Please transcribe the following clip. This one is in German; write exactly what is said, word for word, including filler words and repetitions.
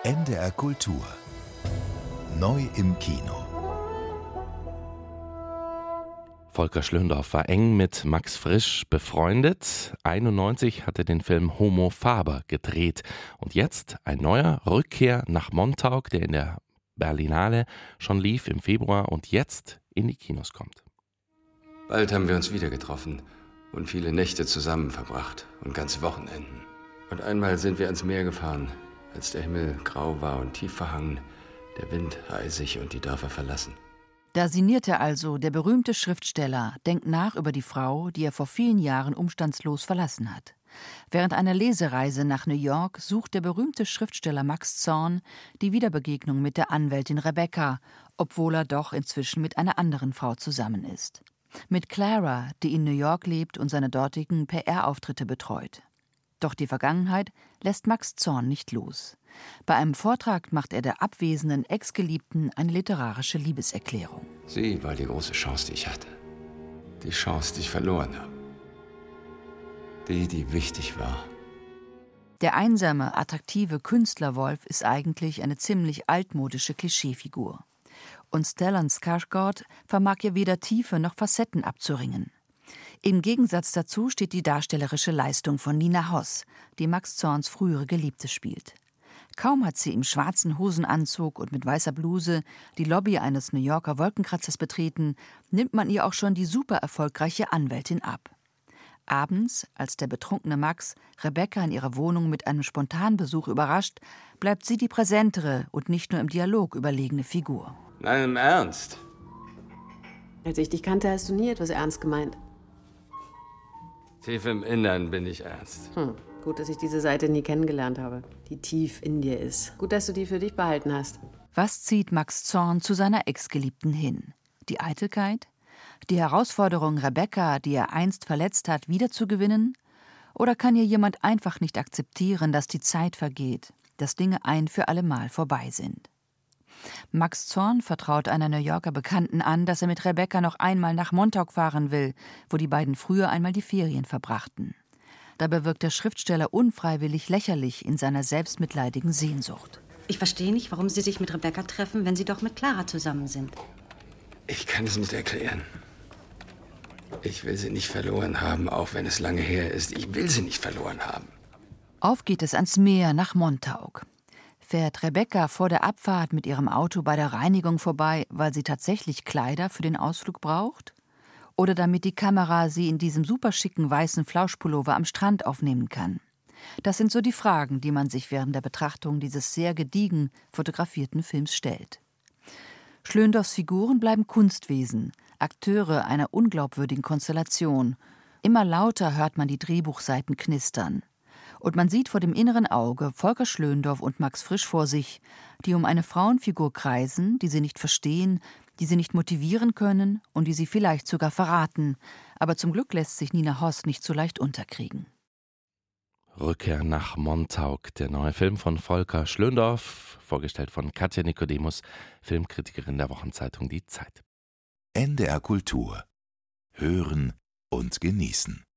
N D R Kultur. Neu im Kino. Volker Schlöndorff war eng mit Max Frisch befreundet. einundneunzig hat er den Film Homo Faber gedreht. Und jetzt ein neuer Rückkehr nach Montauk, der in der Berlinale schon lief im Februar und jetzt in die Kinos kommt. Bald haben wir uns wieder getroffen und viele Nächte zusammen verbracht und ganze Wochenenden. Und einmal sind wir ans Meer gefahren, als der Himmel grau war und tief verhangen, der Wind eisig und die Dörfer verlassen. Da sinnierte also der berühmte Schriftsteller, denkt nach über die Frau, die er vor vielen Jahren umstandslos verlassen hat. Während einer Lesereise nach New York sucht der berühmte Schriftsteller Max Zorn die Wiederbegegnung mit der Anwältin Rebecca, obwohl er doch inzwischen mit einer anderen Frau zusammen ist. Mit Clara, die in New York lebt und seine dortigen P R-Auftritte betreut. Doch die Vergangenheit lässt Max Zorn nicht los. Bei einem Vortrag macht er der abwesenden Ex-Geliebten eine literarische Liebeserklärung. Sie war die große Chance, die ich hatte. Die Chance, die ich verloren habe. Die, die wichtig war. Der einsame, attraktive Künstlerwolf ist eigentlich eine ziemlich altmodische Klischeefigur. Und Stellan Skarsgård vermag ihr weder Tiefe noch Facetten abzuringen. Im Gegensatz dazu steht die darstellerische Leistung von Nina Hoss, die Max Zorns frühere Geliebte spielt. Kaum hat sie im schwarzen Hosenanzug und mit weißer Bluse die Lobby eines New Yorker Wolkenkratzers betreten, nimmt man ihr auch schon die super erfolgreiche Anwältin ab. Abends, als der betrunkene Max Rebecca in ihrer Wohnung mit einem Spontanbesuch überrascht, bleibt sie die präsentere und nicht nur im Dialog überlegene Figur. Nein, im Ernst. Als ich dich kannte, hast du nie etwas ernst gemeint. Tief im Innern bin ich ernst. Hm. Gut, dass ich diese Seite nie kennengelernt habe, die tief in dir ist. Gut, dass du die für dich behalten hast. Was zieht Max Zorn zu seiner Ex-Geliebten hin? Die Eitelkeit? Die Herausforderung, Rebecca, die er einst verletzt hat, wiederzugewinnen? Oder kann hier jemand einfach nicht akzeptieren, dass die Zeit vergeht, dass Dinge ein für allemal vorbei sind? Max Zorn vertraut einer New Yorker Bekannten an, dass er mit Rebecca noch einmal nach Montauk fahren will, wo die beiden früher einmal die Ferien verbrachten. Dabei wirkt der Schriftsteller unfreiwillig lächerlich in seiner selbstmitleidigen Sehnsucht. Ich verstehe nicht, warum Sie sich mit Rebecca treffen, wenn Sie doch mit Clara zusammen sind. Ich kann es nicht erklären. Ich will sie nicht verloren haben, auch wenn es lange her ist. Ich will sie nicht verloren haben. Auf geht es ans Meer nach Montauk. Fährt Rebecca vor der Abfahrt mit ihrem Auto bei der Reinigung vorbei, weil sie tatsächlich Kleider für den Ausflug braucht? Oder damit die Kamera sie in diesem superschicken weißen Flauschpullover am Strand aufnehmen kann? Das sind so die Fragen, die man sich während der Betrachtung dieses sehr gediegen fotografierten Films stellt. Schlöndorffs Figuren bleiben Kunstwesen, Akteure einer unglaubwürdigen Konstellation. Immer lauter hört man die Drehbuchseiten knistern. Und man sieht vor dem inneren Auge Volker Schlöndorff und Max Frisch vor sich, die um eine Frauenfigur kreisen, die sie nicht verstehen, die sie nicht motivieren können und die sie vielleicht sogar verraten. Aber zum Glück lässt sich Nina Hoss nicht so leicht unterkriegen. Rückkehr nach Montauk, der neue Film von Volker Schlöndorff, vorgestellt von Katja Nikodemus, Filmkritikerin der Wochenzeitung Die Zeit. N D R Kultur. Hören und genießen.